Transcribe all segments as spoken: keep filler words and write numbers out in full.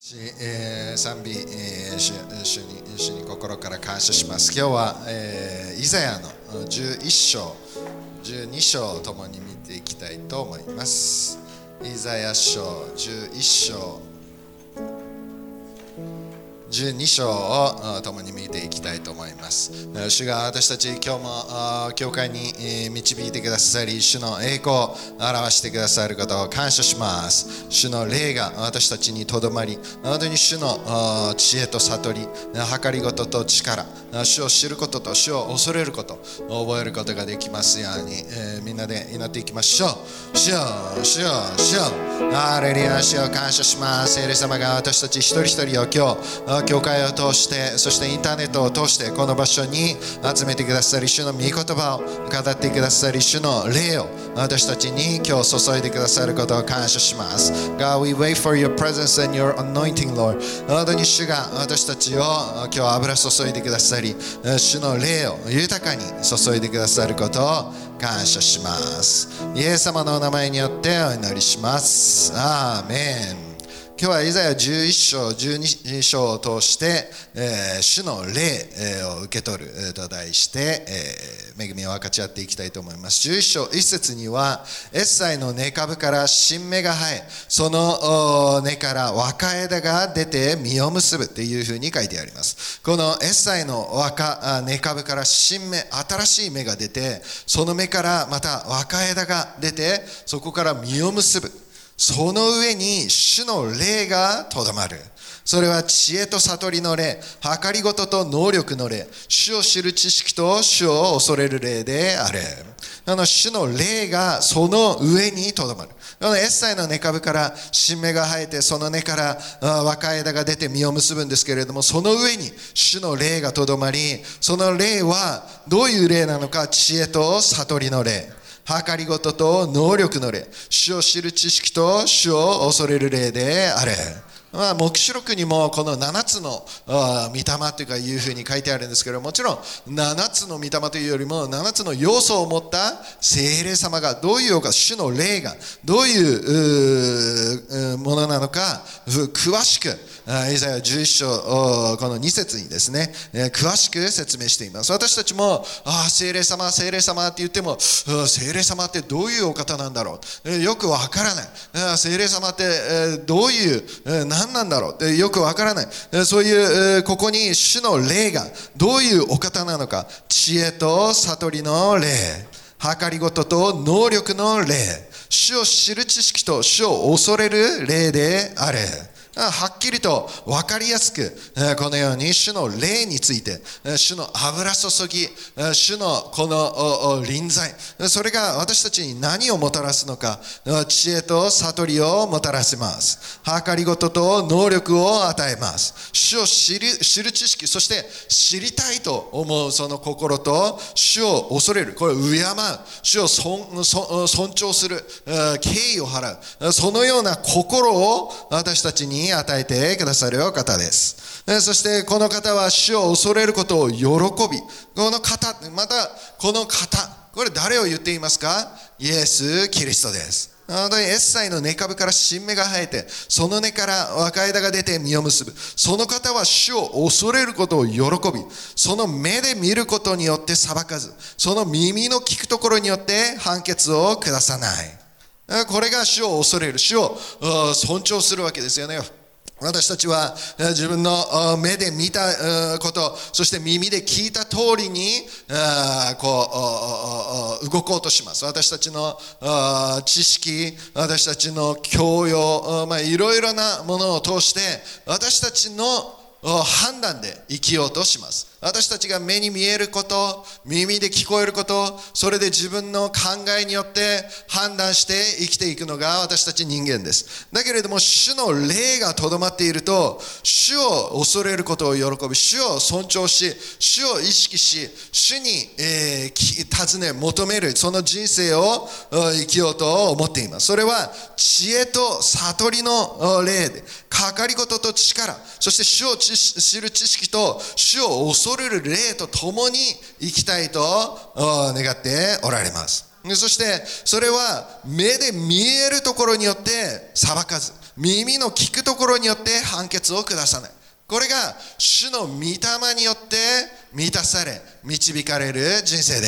えー、賛美、えー、主, 主, に主に心から感謝します。今日は、えー、イザヤのじゅういっ章、じゅうに章を共に見ていきたいと思います。イザヤ書じゅういっ章、じゅうに章を共に見ていきたいと思います。主が私たち今日も教会に導いてくださり、主の栄光を表してくださることを感謝します。主の霊が私たちにとどまり、本当に主の知恵と悟り、計りごとと力、主を知ることと主を恐れることを覚えることができますように、えー、みんなで祈っていきましょう。主よ、主よ、主よ、ハレルヤ、主を感謝します。聖霊様が私たち一人一人を今日教会を通して、そしてインターネットを通してこの場所に集めてくださり、主の御言葉を語ってくださり、主の霊を私たちに今日注いでくださることを感謝します。 God, we wait for your presence and your anointing, Lord。 本当に主が私たちを今日油注いでくださり、主の霊を豊かに注いでくださることを感謝します。イエス様のお名前によってお祈りします。アーメン。今日はイザヤじゅういっ章、じゅうに章を通して、えー、主の霊を受け取ると題して、えー、恵みを分かち合っていきたいと思います。じゅういっ章いっ節には、エッサイの根株から新芽が生え、その根から若枝が出て実を結ぶというふうに書いてあります。このエッサイの若根株から新芽、新しい芽が出て、その芽からまた若枝が出て、そこから実を結ぶ。その上に主の霊がとどまる。それは知恵と悟りの霊、計りごとと能力の霊、主を知る知識と主を恐れる霊である。あの主の霊がその上にとどまる。このエッサイの根株から新芽が生えて、その根から若い枝が出て実を結ぶんですけれども、その上に主の霊がとどまり、その霊はどういう霊なのか、知恵と悟りの霊、計りごとと能力の霊、主を知る知識と主を恐れる霊である。まあ、黙示録にもこのななつの御霊というかいうふうに書いてあるんですけど、もちろんななつの御霊というよりもななつの要素を持った聖霊様がどういうか、主の霊がどういうものなのか詳しくイザヤじゅういっ章このに節にですね、詳しく説明しています。私たちもああ聖霊様聖霊様って言っても、聖霊様ってどういうお方なんだろう、よくわからない。聖霊様ってどういう何なんだろうってよくわからない。そういうここに主の霊がどういうお方なのか、知恵と悟りの霊、計りごとと能力の霊、主を知る知識と主を恐れる霊である。はっきりと分かりやすく、このように主の霊について、主の油注ぎ、主のこの臨在、それが私たちに何をもたらすのか、知恵と悟りをもたらします。計りごとと能力を与えます。主を知る、知る知識、そして知りたいと思うその心と、主を恐れる、これを敬う、主を 尊, 尊重する、敬意を払う、そのような心を私たちに与えてくださるお方です。そしてこの方は主を恐れることを喜び、この方、またこの方、これ誰を言っていますか？イエス・キリストです。本当にエッサイの根株から新芽が生えて、その根から若枝が出て実を結ぶ。その方は主を恐れることを喜び、その目で見ることによって裁かず、その耳の聞くところによって判決を下さない。これが主を恐れる、主を尊重するわけですよね。私たちは自分の目で見たこと、そして耳で聞いた通りにこう動こうとします。私たちの知識、私たちの教養、まあ、いろいろなものを通して私たちの判断で生きようとします。私たちが目に見えること、耳で聞こえること、それで自分の考えによって判断して生きていくのが私たち人間です。だけれども主の霊がとどまっていると、主を恐れることを喜び、主を尊重し、主を意識し、主に、えー、尋ね求める、その人生を生きようと思っています。それは知恵と悟りの霊で、計りごとと力、そして主を知る知識と主を恐れる霊と共に生きたいと願っておられます。そしてそれは目で見えるところによって裁かず、 耳の聞くところによって判決を下さない。これが主の御霊によって満たされ導かれる人生です。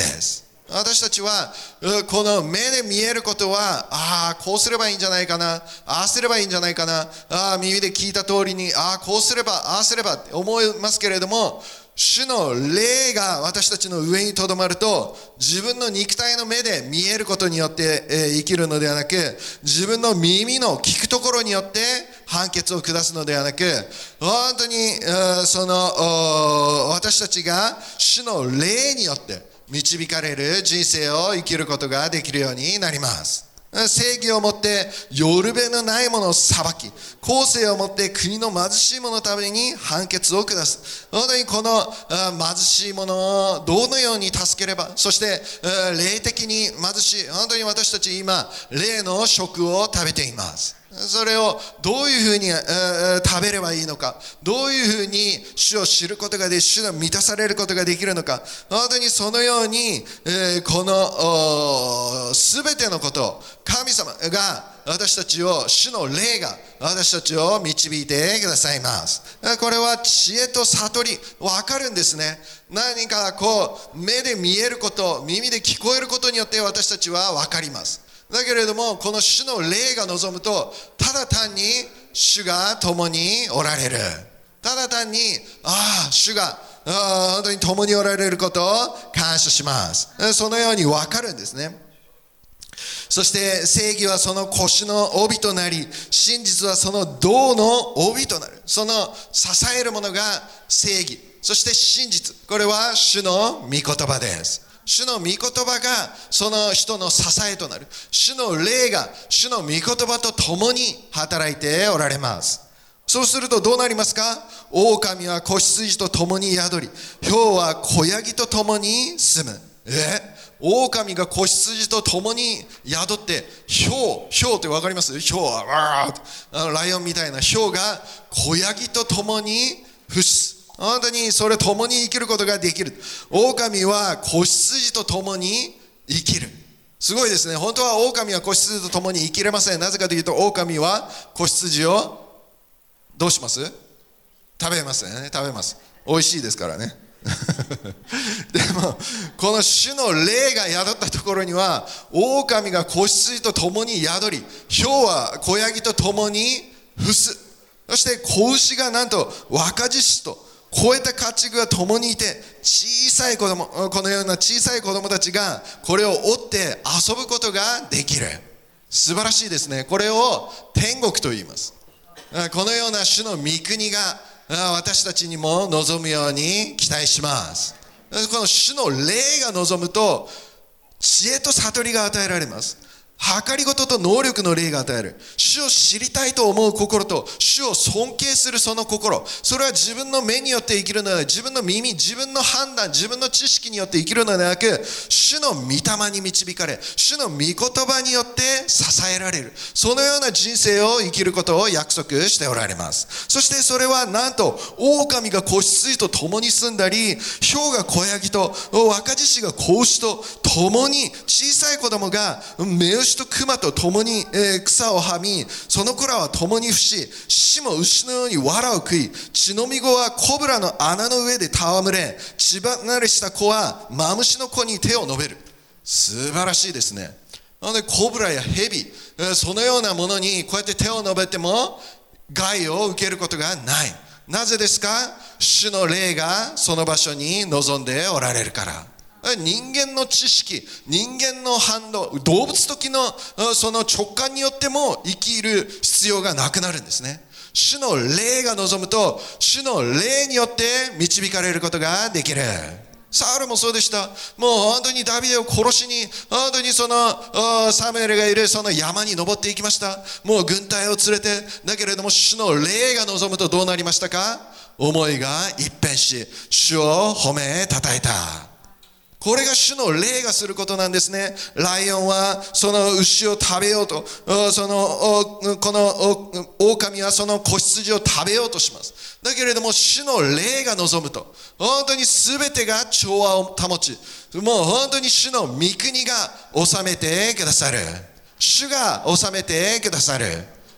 私たちはこの目で見えることは、ああこうすればいいんじゃないかな、ああすればいいんじゃないかな、ああ耳で聞いた通りに、ああこうすればああすればって思いますけれども、主の霊が私たちの上にとどまると、自分の肉体の目で見えることによって生きるのではなく、自分の耳の聞くところによって判決を下すのではなく、本当にその私たちが主の霊によって導かれる人生を生きることができるようになります。正義をもってよるべのないものを裁き、公正をもって国の貧しい者のために判決を下す。本当にこの貧しい者をどのように助ければ、そして霊的に貧しい、本当に私たち今霊の食を食べています。それをどういうふうに食べればいいのか、どういうふうに主を知ることができ、主が満たされることができるのか、本当にそのようにこのすべてのことを神様が私たちを、主の霊が私たちを導いてくださいます。これは知恵と悟り、分かるんですね。何かこう目で見えること、耳で聞こえることによって私たちは分かります。だけれども、この主の霊が望むと、ただ単に主が共におられる。ただ単に、ああ、主があ本当に共におられることを感謝します。そのように分かるんですね。そして正義はその腰の帯となり、真実はその胴の帯となる。その支えるものが正義、そして真実。これは主の御言葉です。主の御言葉がその人の支えとなる。主の霊が主の御言葉と共に働いておられます。そうするとどうなりますか？狼は子羊と共に宿り、豹は子ヤギと共に住む。え狼が子羊と共に宿って、豹、豹って分かります？豹はわーあのライオンみたいな豹が子ヤギと共に伏す。本当にそれ共に生きることができる。狼は子羊と共に生きる。すごいですね。本当は狼は子羊と共に生きれません。なぜかというと、狼は子羊をどうします？食べますね。食べます。美味しいですからね。でもこの主の霊が宿ったところには、狼が子羊と共に宿り、豹は子ヤギと共に伏す。そして子牛がなんと若獅子と超えた家畜が共にいて、小さい子供、このような小さい子供たちがこれを追って遊ぶことができる。素晴らしいですね。これを天国と言います。このような主の御国が私たちにも望むように期待します。この主の霊が望むと、知恵と悟りが与えられます。計りごとと能力の霊が与える。主を知りたいと思う心と、主を尊敬するその心。それは自分の目によって生きるのではなく、自分の耳、自分の判断、自分の知識によって生きるのではなく、主の御霊に導かれ、主の御言葉によって支えられる。そのような人生を生きることを約束しておられます。そしてそれはなんと、狼が子羊と共に住んだり、豹が子ヤギと、若獅子が子牛と共に、小さい子供が目牛と熊と共に、えー、草をはみ、その子らは共に伏し、獅子も牛のように藁を食い、血のみ子はコブラの穴の上で戯れ、血離れした子はマムシの子に手を伸べる。素晴らしいですね。なのでコブラやヘビ、えー、そのようなものにこうやって手を伸べても害を受けることがない。なぜですか？主の霊がその場所に臨んでおられるから。人間の知識、人間の反応、動物的なその直感によっても生きる必要がなくなるんですね。主の霊が望むと、主の霊によって導かれることができる。サウルもそうでした。もう本当にダビデを殺しに、本当にそのサムエルがいるその山に登っていきました。もう軍隊を連れて、だけれども主の霊が望むとどうなりましたか？思いが一変し、主を褒めたたえた。これが主の霊がすることなんですね。ライオンはその牛を食べようと、そのこの狼はその子羊を食べようとします。だけれども主の霊が望むと、本当に全てが調和を保ち、もう本当に主の御国が治めてくださる。主が治めてくださる。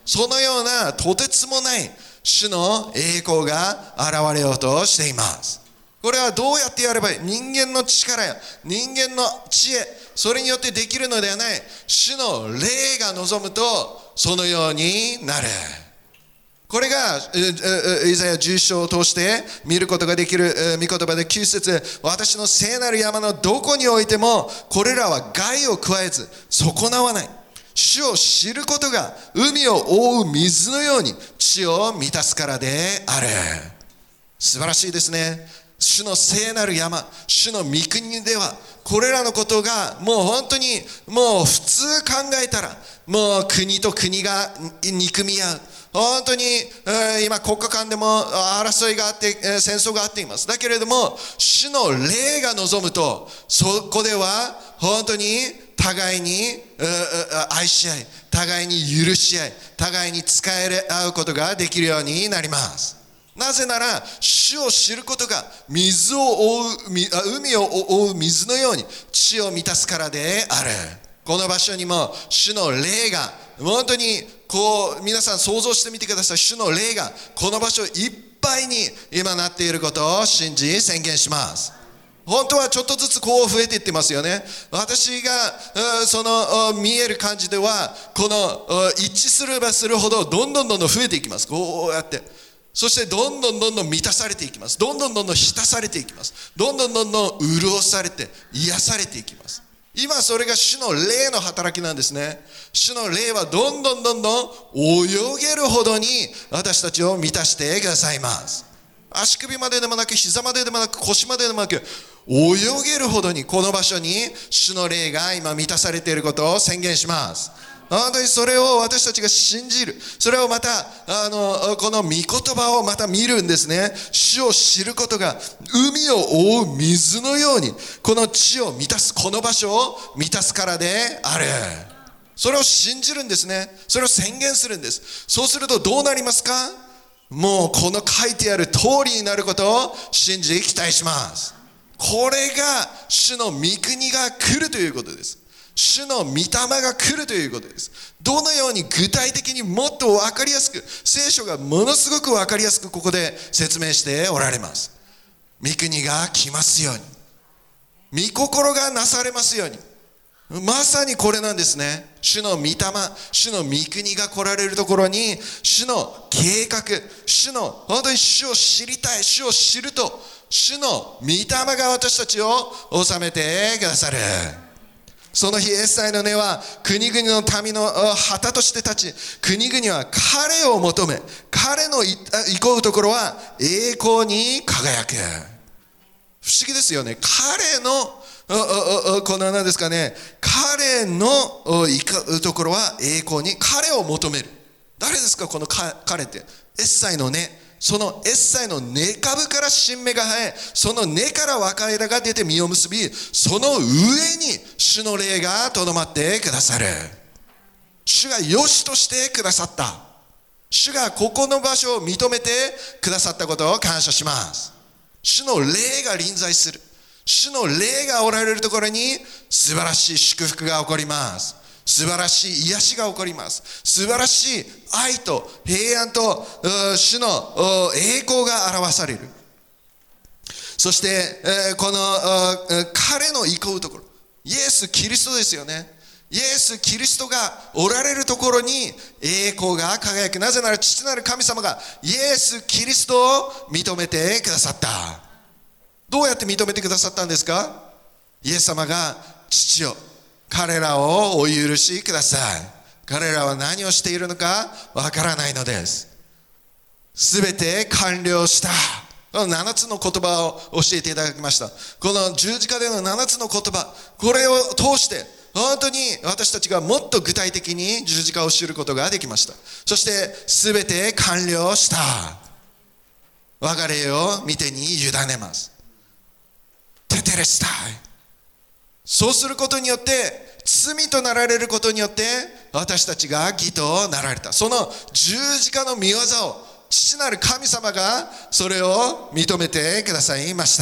そのようなとてつもない主の栄光が現れようとしています。これはどうやってやればいい？人間の力や人間の知恵、それによってできるのではない。主の霊が望むとそのようになる。これがイザヤじゅう章を通して見ることができる御言葉できゅう節、私の聖なる山のどこにおいてもこれらは害を加えず損なわない。主を知ることが海を覆う水のように地を満たすからである。素晴らしいですね。主の聖なる山、主の御国ではこれらのことがもう本当にもう普通考えたらもう国と国が憎み合う、本当に今国家間でも争いがあって戦争があっています。だけれども主の霊が望むとそこでは本当に互いに愛し合い、互いに許し合い、互いに仕え合うことができるようになります。なぜなら主を知ることが水を覆う海を覆う水のように地を満たすからである。この場所にも主の霊が本当にこう皆さん想像してみてください。主の霊がこの場所いっぱいに今なっていることを信じ宣言します。本当はちょっとずつこう増えていってますよね。私がその見える感じではこの一致すればするほどどんどんどんどん増えていきます。こうやってそしてどんどんどんどん満たされていきます。どんどんどんどん浸されていきます。どんどんどんどん潤されて癒されていきます。今それが主の霊の働きなんですね。主の霊はどんどんどんどん泳げるほどに私たちを満たしてくださいます。足首まででもなく膝まででもなく腰まででもなく泳げるほどにこの場所に主の霊が今満たされていることを宣言します。本当にそれを私たちが信じる。それをまたあのこの御言葉をまた見るんですね。主を知ることが海を覆う水のようにこの地を満たす、この場所を満たすからである。それを信じるんですね。それを宣言するんです。そうするとどうなりますか？もうこの書いてある通りになることを信じ期待します。これが主の御国が来るということです。主の御霊が来るということです。どのように具体的にもっと分かりやすく、聖書がものすごく分かりやすくここで説明しておられます。御国が来ますように、御心がなされますように。まさにこれなんですね。主の御霊、主の御国が来られるところに主の計画、主の本当に主を知りたい、主を知ると主の御霊が私たちを治めてくださる。その日エッサイの根は国々の民の旗として立ち、国々は彼を求め、彼の行こうところは栄光に輝く。不思議ですよね。彼のこの何ですかね、彼の行くところは栄光に、彼を求める。誰ですかこの彼って？エッサイの根。そのエッサイの根株から新芽が生え、その根から若枝が出て実を結び、その上に主の霊がとどまってくださる。主が良しとしてくださった。主がここの場所を認めてくださったことを感謝します。主の霊が臨在する。主の霊がおられるところに素晴らしい祝福が起こります。素晴らしい癒しが起こります。素晴らしい愛と平安と主の栄光が表される。そしてこの彼の行こうところ、イエス・キリストですよね。イエス・キリストがおられるところに栄光が輝く。なぜなら父なる神様がイエス・キリストを認めてくださった。どうやって認めてくださったんですか？イエス様が父を、彼らをお許しください。彼らは何をしているのかわからないのです。すべて完了した。このななつの言葉を教えていただきました。この十字架でのななつの言葉、これを通して本当に私たちがもっと具体的に十字架を知ることができました。そしてすべて完了した。我霊を見てに委ねます。テテレスタイ。そうすることによって罪となられることによって私たちが義となられた。その十字架の御業を父なる神様がそれを認めてくださいました。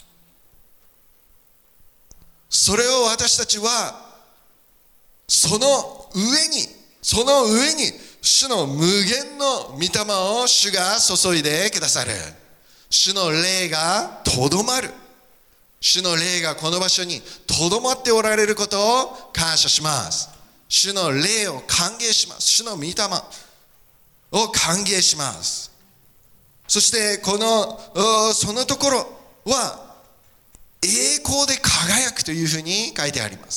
それを私たちはその上にその上に主の無限の御霊を主が注いでくださる。主の霊がとどまる。主の霊がこの場所にとどまっておられることを感謝します。主の霊を歓迎します。主の御霊を歓迎します。そしてこのそのところは栄光で輝くというふうに書いてあります。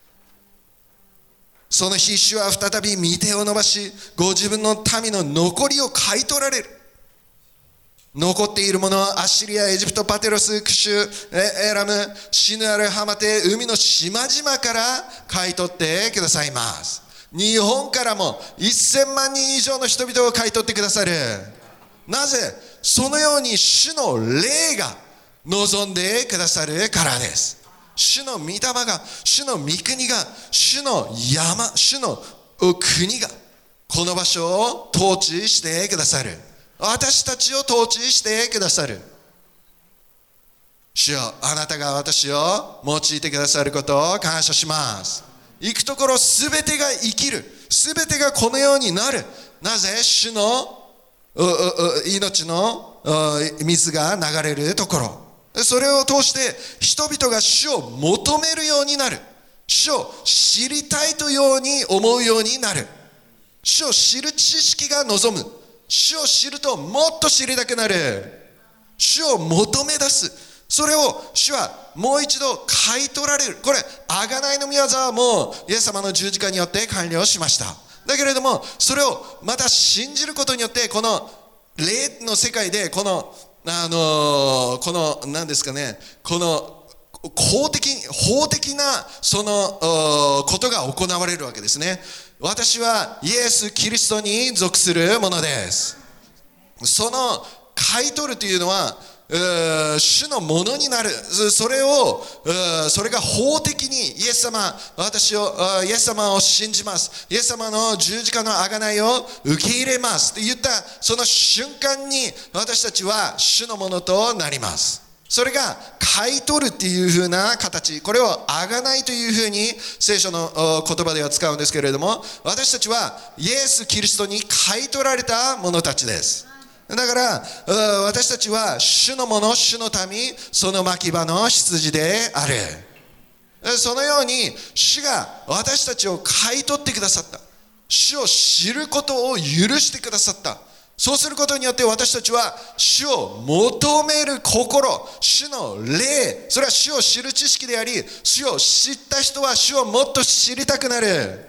その日、主は再び御手を伸ばし、ご自分の民の残りを買い取られる。残っているものはアッシリア、エジプト、パテロス、クシュ、エラム、シヌアル、ハマテ、海の島々から買い取ってくださいます。日本からもせんまんにん以上の人々を買い取ってくださる。なぜ？そのように主の霊が望んでくださるからです。主の御霊が、主の御国が、主の山、主の国がこの場所を統治してくださる。私たちを統治してくださる。主よ、あなたが私を用いてくださることを感謝します。行くところすべてが生きる、すべてがこのようになる。なぜ？主の命の水が流れるところ、それを通して人々が主を求めるようになる。主を知りたいというように思うようになる。主を知る知識が望む。主を知るともっと知りたくなる。主を求め出す。それを主はもう一度買い取られる。これ、贖いの御業はもうイエス様の十字架によって完了しました。だけれども、それをまた信じることによって、この霊の世界でこのあのー、この何ですかね、この法的法的なそのことが行われるわけですね。私はイエス・キリストに属するものです。その買い取るというのは主のものになる。それをそれが法的にイエス様、私をイエス様を信じます、イエス様の十字架の贖いを受け入れますと言ったその瞬間に私たちは主のものとなります。それが買い取るっていう風な形、これを贖いという風に聖書の言葉では使うんですけれども、私たちはイエス・キリストに買い取られた者たちです。だから私たちは主のもの、主の民、その牧場の羊である。そのように主が私たちを買い取ってくださった。主を知ることを許してくださった。そうすることによって私たちは主を求める心、主の霊、それは主を知る知識であり、主を知った人は主をもっと知りたくなる。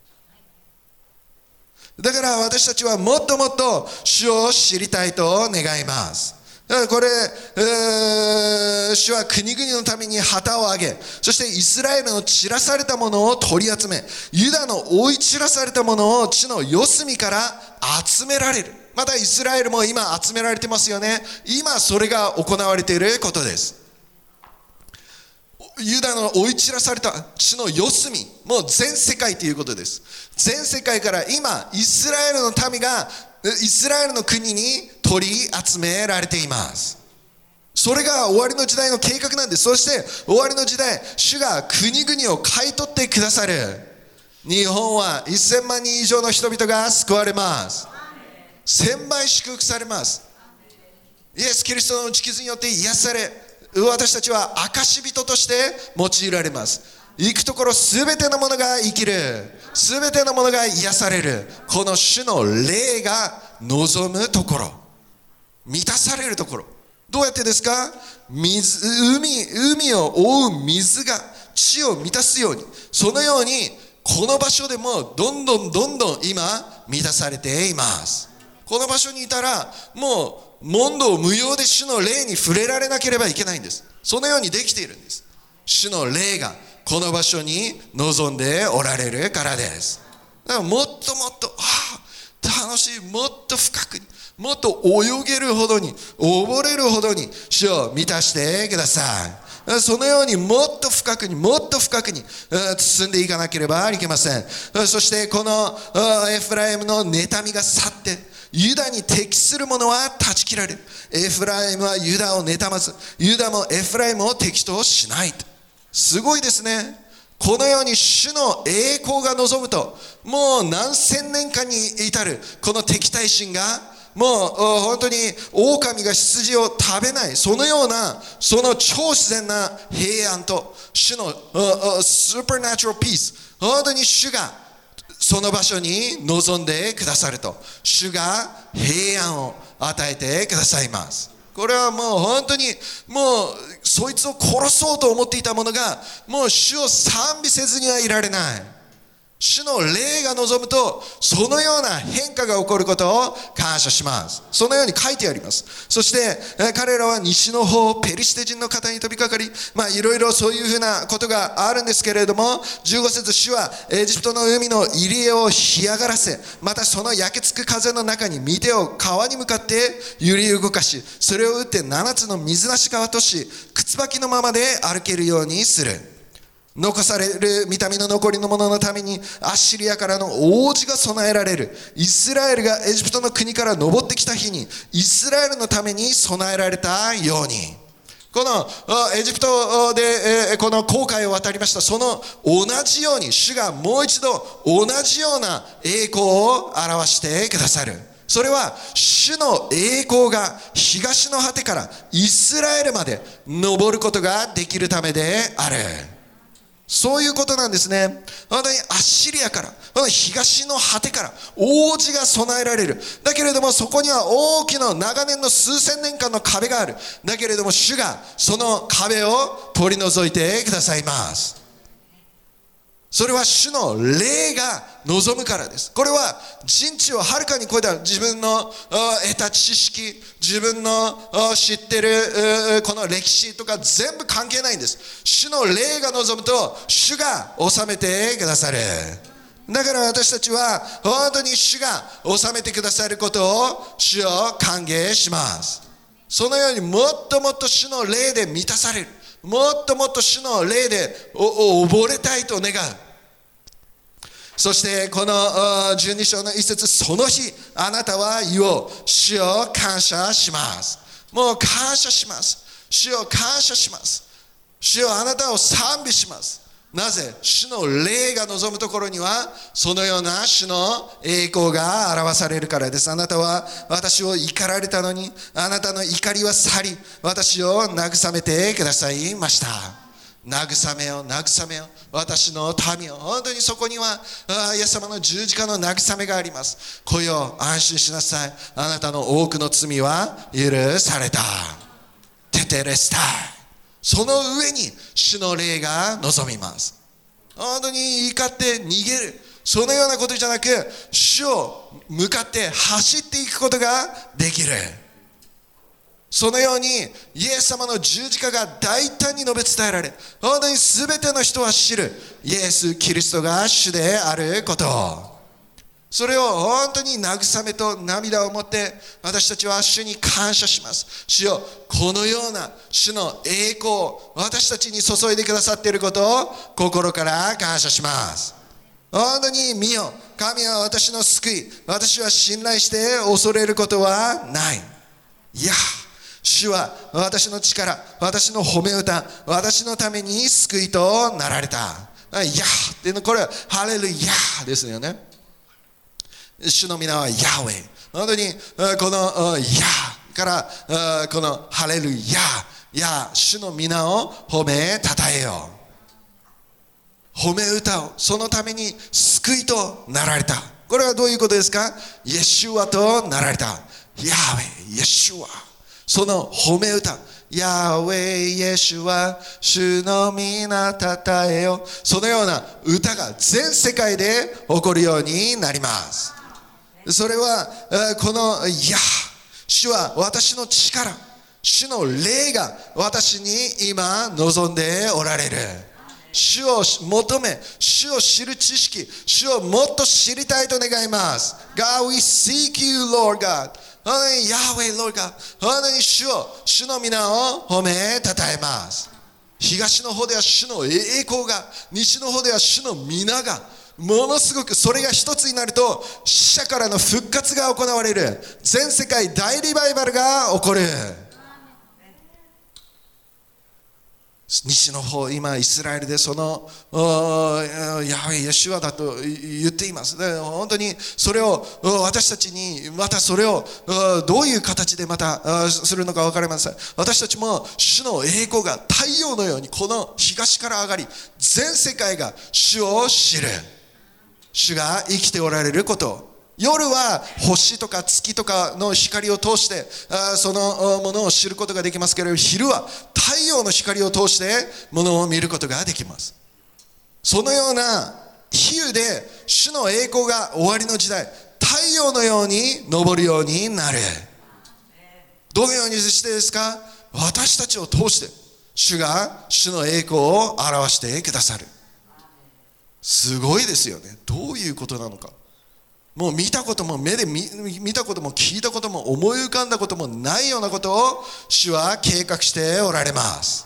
だから私たちはもっともっと主を知りたいと願います。だからこれ、えー、主は国々のために旗を上げ、そしてイスラエルの散らされたものを取り集め、ユダの追い散らされたものを地の四隅から集められる。またイスラエルも今集められてますよね。今それが行われていることです。ユダの追い散らされた地の四隅、もう全世界ということです。全世界から今イスラエルの民がイスラエルの国に取り集められています。それが終わりの時代の計画なんです。そして終わりの時代、主が国々を買い取ってくださる。日本はせんまんにん以上の人々が救われます。千倍祝福されます。イエス・キリストの打ち傷によって癒され、私たちは証人として用いられます。行くところすべてのものが生きる、すべてのものが癒される、この主の霊が望むところ、満たされるところ。どうやってですか？水、海、海を覆う水が地を満たすように、そのようにこの場所でもどんどんどんどん今満たされています。この場所にいたらもう問答無用で主の霊に触れられなければいけないんです。そのようにできているんです。主の霊がこの場所に臨んでおられるからです。だからもっともっと、ああ、楽しい、もっと深くに、もっと泳げるほどに、溺れるほどに主を満たしてください。そのようにもっと深くにもっと深くに進んでいかなければいけません。そしてこのエフライムの妬みが去ってユダに適するものは断ち切られる。エフライムはユダを妬まず、ユダもエフライムを敵としない。すごいですね。 このように主の栄光が望むと、もう何千年間に至るこの敵対心がもう本当に狼が羊を食べない、そのようなその超自然な平安と主のスーパーナチュラルピース、本当に主がその場所に臨んでくださると、主が平安を与えてくださいます。これはもう本当にもうそいつを殺そうと思っていたものが、もう主を賛美せずにはいられない。主の霊が望むと、そのような変化が起こることを感謝します。そのように書いてあります。そして彼らは西の方、ペリシテ人の方に飛びかかり、まあいろいろそういうふうなことがあるんですけれども、じゅうご節、主はエジプトの海の入り江を干上がらせ、またその焼けつく風の中に御手を川に向かって揺り動かし、それを打って七つの水なし川とし、靴履きのままで歩けるようにする。残される御民の残りの者のためにアッシリアからの王子が備えられる。イスラエルがエジプトの国から登ってきた日にイスラエルのために備えられたように、このエジプトでこの航海を渡りました。その同じように主がもう一度同じような栄光を表してくださる。それは主の栄光が東の果てからイスラエルまで登ることができるためである。そういうことなんですね。本当にアッシリアから、この東の果てから王子が備えられる。だけれどもそこには大きな長年の数千年間の壁がある。だけれども主がその壁を取り除いてくださいます。それは主の霊が望むからです。これは人知をはるかに超えた自分の得た知識、自分の知ってるこの歴史とか全部関係ないんです。主の霊が望むと主が治めてくださる。だから私たちは本当に主が治めてくださることを主を歓迎します。そのようにもっともっと主の霊で満たされる、もっともっと主の霊で溺れたいと願う。そしてこのじゅうに章の一節、その日あなたは言おう、主を感謝します。もう感謝します。主を感謝します。主よあなたを賛美します。なぜ？主の霊が望むところにはそのような主の栄光が表されるからです。あなたは私を怒られたのに、あなたの怒りは去り、私を慰めてくださいました。慰めよ慰めよ私の民を。本当にそこにはイエス様の十字架の慰めがあります。来よ安心しなさい、あなたの多くの罪は許された。テテレスタイ。その上に主の霊が望みます。本当に怒って逃げる、そのようなことじゃなく、主を向かって走っていくことができる。そのようにイエス様の十字架が大胆に述べ伝えられ、本当に全ての人は知るイエス・キリストが主であることを。それを本当に慰めと涙を持って私たちは主に感謝します。主よ、このような主の栄光を私たちに注いでくださっていることを心から感謝します。本当に見よ、神は私の救い、私は信頼して恐れることはない。いや、主は私の力、私の褒め歌、私のために救いとなられた。いやっていうの、これはハレルヤですよね。主の皆はヤウェイ。本当にこのヤからこのハレルヤ、や主の皆を褒めたたえよう。褒め歌を、そのために救いとなられた。これはどういうことですか？イエシュアとなられた。ヤウェイ、イエシュア、その褒め歌、ヤウェイイエシュア、主の皆たたえよ。そのような歌が全世界で起こるようになります。それはこのヤ、主は私の力、主の霊が私に今望んでおられる。主を求め、主を知る知識、主をもっと知りたいと願います。God, we seek you, Lord God。Yahweh, Lord God。本当に主を、主の皆を褒めたたえます。東の方では主の栄光が、西の方では主の皆が、ものすごくそれが一つになると死者からの復活が行われる。全世界大リバイバルが起こる。 西の方、今イスラエルでそのヤハウェイ、イエシュアだと言っています。で本当にそれを私たちに、またそれをどういう形でまたするのか分かりません。私たちも主の栄光が太陽のようにこの東から上がり、全世界が主を知る、主が生きておられることを。夜は星とか月とかの光を通してそのものを知ることができますけれど、昼は太陽の光を通してものを見ることができます。そのような比喩で主の栄光が終わりの時代、太陽のように昇るようになる。どのようにしてですか？私たちを通して主が主の栄光を表してくださる。すごいですよね。どういうことなのか、もう見たことも目で 見, 見たことも聞いたことも思い浮かんだこともないようなことを主は計画しておられます。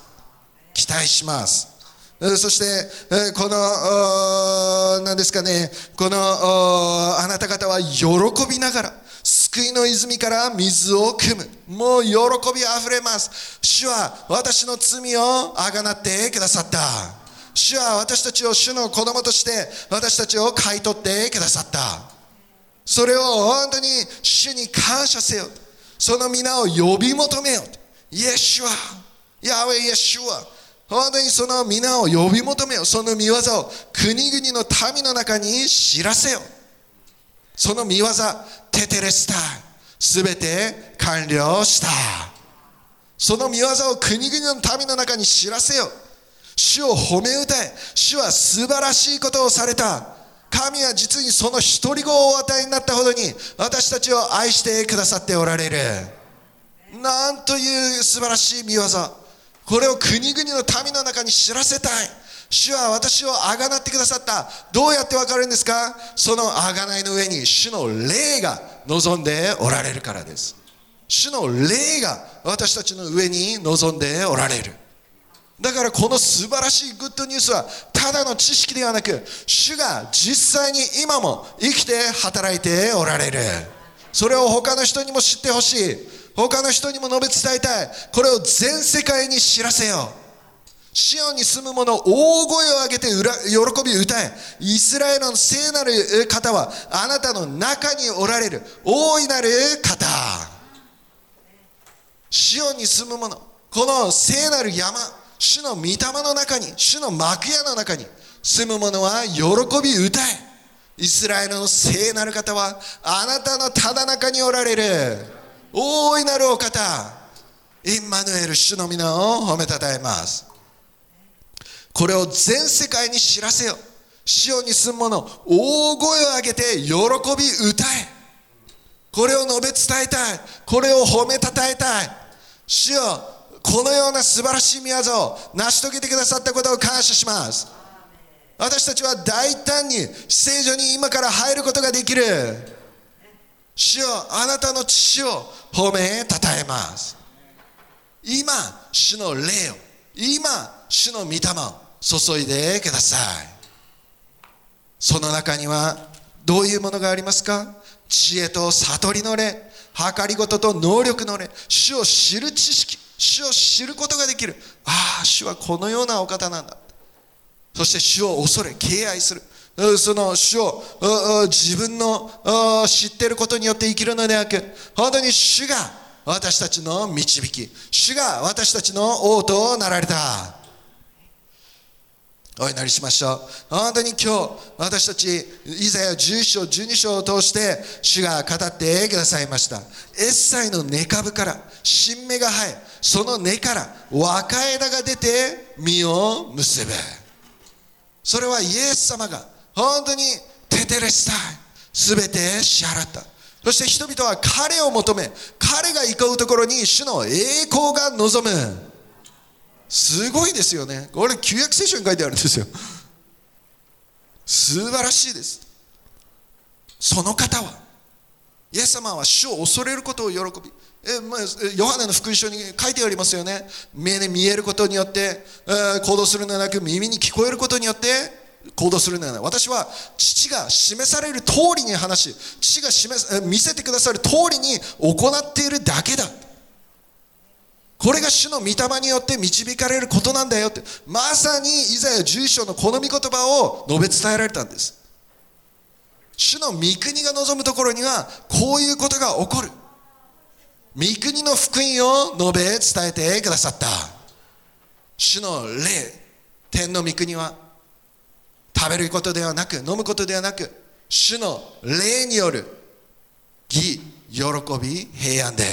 期待します。そしてこの何ですかね、このあなた方は喜びながら救いの泉から水を汲む。もう喜びあふれます。主は私の罪をあがなってくださった。主は私たちを主の子供として私たちを買い取ってくださった。それを本当に主に感謝せよ。その皆を呼び求めよ。イエシュア、ヤハウェイイエシュア、本当にその皆を呼び求めよ。その御業を国々の民の中に知らせよ。その御業、テテレスタ、すべて完了した。その御業を国々の民の中に知らせよ。主を褒め歌え。主は素晴らしいことをされた。神は実にその独り子をお与えになったほどに私たちを愛してくださっておられる。なんという素晴らしい御業。これを国々の民の中に知らせたい。主は私をあがなってくださった。どうやってわかるんですか？そのあがないの上に主の霊が望んでおられるからです。主の霊が私たちの上に望んでおられる。だからこの素晴らしいグッドニュースはただの知識ではなく、主が実際に今も生きて働いておられる。それを他の人にも知ってほしい。他の人にも述べ伝えたい。これを全世界に知らせよう。シオンに住む者、大声を上げて喜び歌え。イスラエルの聖なる方はあなたの中におられる大いなる方。シオンに住む者、この聖なる山、主の御霊の中に、主の幕屋の中に住む者は喜び歌え。イスラエルの聖なる方はあなたのただ中におられる大いなるお方、インマヌエル、主の皆を褒めたたえます。これを全世界に知らせよ。シオンに住む者、大声を上げて喜び歌え。これを述べ伝えたい。これを褒めたたえたい。主よ、このような素晴らしい御業を成し遂げてくださったことを感謝します。私たちは大胆に聖女に今から入ることができる。主よ、あなたの父を褒めたたえます。今、主の霊を、今、主の御霊を注いでください。その中にはどういうものがありますか？知恵と悟りの霊、計りごとと能力の霊、主を知る知識、主を知ることができる。ああ、主はこのようなお方なんだ。そして主を恐れ敬愛する。その主を自分の知っていることによって生きるのではなく、本当に主が私たちの導き、主が私たちの王となられた。お祈りしましょう。本当に今日私たちイザヤじゅういっ章じゅうに章を通して主が語ってくださいました。エッサイの根株から新芽が生え、その根から若枝が出て実を結ぶ。それはイエス様が本当にテテレスタイ、すべて支払った。そして人々は彼を求め、彼が行うところに主の栄光が望む。すごいですよね。これ旧約聖書に書いてあるんですよ。素晴らしいです。その方は、イエス様は主を恐れることを喜び、え、まあ、ヨハネの福音書に書いてありますよね。目で見えることによって、えー、行動するのではなく、耳に聞こえることによって行動するのではない。私は父が示される通りに話し、父が示見せてくださる通りに行っているだけだ。 これが主の御霊によって導かれることなんだよって、まさにイザヤじゅういっ章のこの御言葉を述べ伝えられたんです。主の御国が望むところにはこういうことが起こる。御国の福音を述べ伝えてくださった。主の霊、天の御国は食べることではなく、飲むことではなく、主の霊による義、喜び、平安です。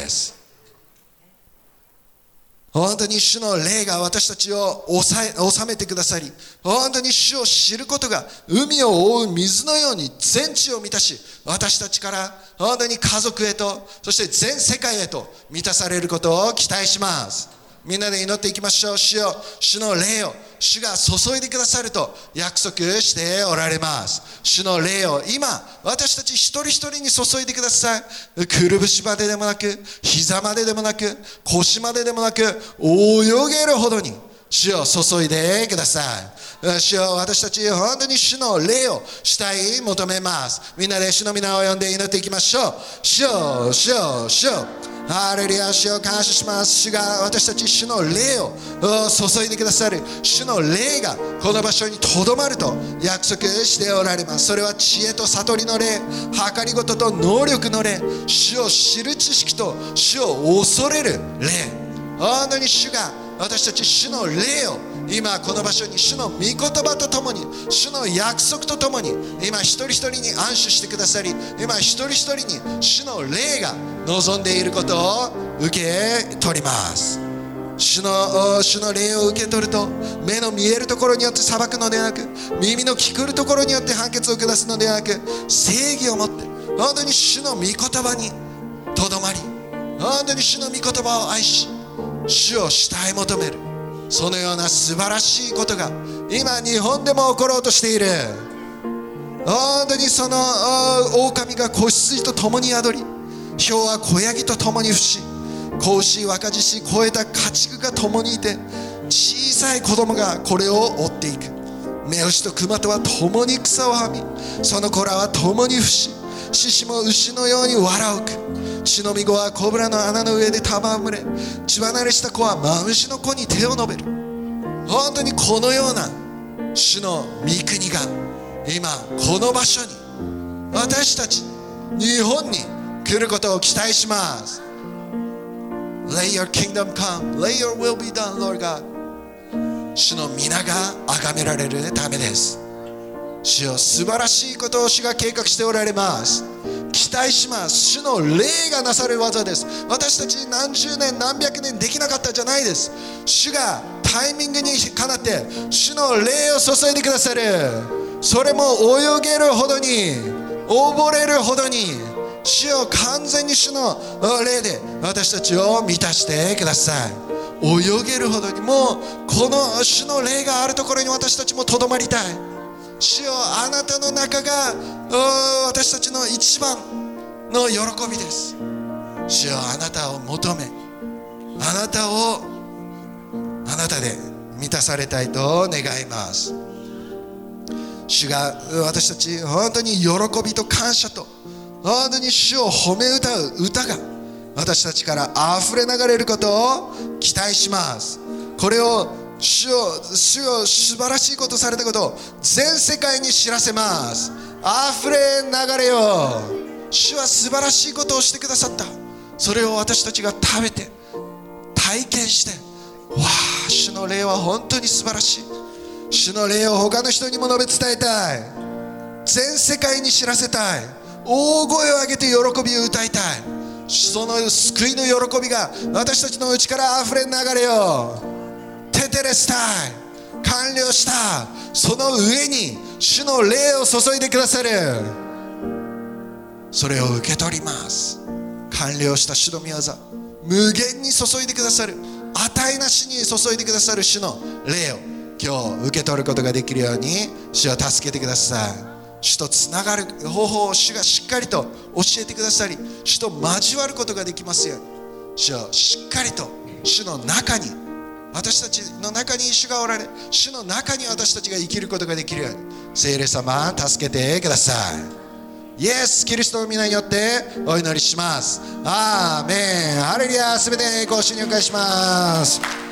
本当に主の霊が私たちを治めてくださり、本当に主を知ることが海を覆う水のように全地を満たし、私たちから本当に家族へと、そして全世界へと満たされることを期待します。みんなで祈っていきましょう。主よ、主の霊を主が注いでくださると約束しておられます。主の霊を今私たち一人一人に注いでください。くるぶしまででもなく、膝まででもなく、腰まででもなく、泳げるほどに主を注いでください。主よ、私たち本当に主の霊を主体求めます。みんなで主の皆を呼んで祈っていきましょう。主よ、主よ、主よ、ハレルヤ、主を感謝します。主が私たち主の霊を注いでくださる。主の霊がこの場所にとどまると約束しておられます。それは知恵と悟りの霊、計りごとと能力の霊、主を知る知識と主を恐れる霊。本当に主が私たち主の霊を今この場所に主の御言葉とともに、主の約束とともに今一人一人に安守してくださり、今一人一人に主の霊が望んでいることを受け取ります。主の、主の霊を受け取ると、目の見えるところによって裁くのではなく、耳の聞くるところによって判決を下すのではなく、正義を持って本当に主の御言葉にとどまり、本当に主の御言葉を愛し、主を主体求める、そのような素晴らしいことが今日本でも起ころうとしている。本当にその狼が子羊と共に宿り、ヒョウは子ヤギと共に伏し、子牛若獅子肥えた家畜が共にいて、小さい子供がこれを追っていく。目牛と熊とは共に草をはみ、その子らは共に伏し、獅子も牛のように藁をく。血のみ子はコブラの穴の上で戯れ、血離れした子はマムシの子に手を伸べる。本当にこのような主の御国が今この場所に、私たち日本に来ることを期待します。 Let your kingdom come, let your will be done, Lord God。 主の皆が崇められるためです。主よ、素晴らしいことを主が計画しておられます。期待します。主の霊がなさる技です。私たち何十年何百年できなかったじゃないです。主がタイミングにかなって主の霊を注いでくださる。それも泳げるほどに、溺れるほどに、主を完全に主の霊で私たちを満たしてください。泳げるほどに、もうこの主の霊があるところに私たちもとどまりたい。主よ、あなたの中が私たちの一番の喜びです。主よ、あなたを求め、あなたをあなたで満たされたいと願います。主が私たち本当に喜びと感謝と、本当に主を褒め歌う歌が私たちから溢れ流れることを期待します。これを主を、主を素晴らしいことされたことを全世界に知らせます。溢れ流れよ。主は素晴らしいことをしてくださった。それを私たちが食べて体験して、わあ、主の霊は本当に素晴らしい。主の霊を他の人にも述べ伝えたい。全世界に知らせたい。大声を上げて喜びを歌いたい。その救いの喜びが私たちのうちから溢れ流れよ。テテレスタイ、完了した。その上に主の霊を注いでくださる。それを受け取ります。完了した主の御業、無限に注いでくださる、値なしに注いでくださる主の霊を今日受け取ることができるように主を助けてください。主とつながる方法を主がしっかりと教えてくださり、主と交わることができますように、主をしっかりと主の中に、私たちの中に主がおられ、主の中に私たちが生きることができるように、聖霊様助けてください。 イエス・キリストの皆によってお祈りします。アーメン。ハレルヤ。すべてご主にお返しします。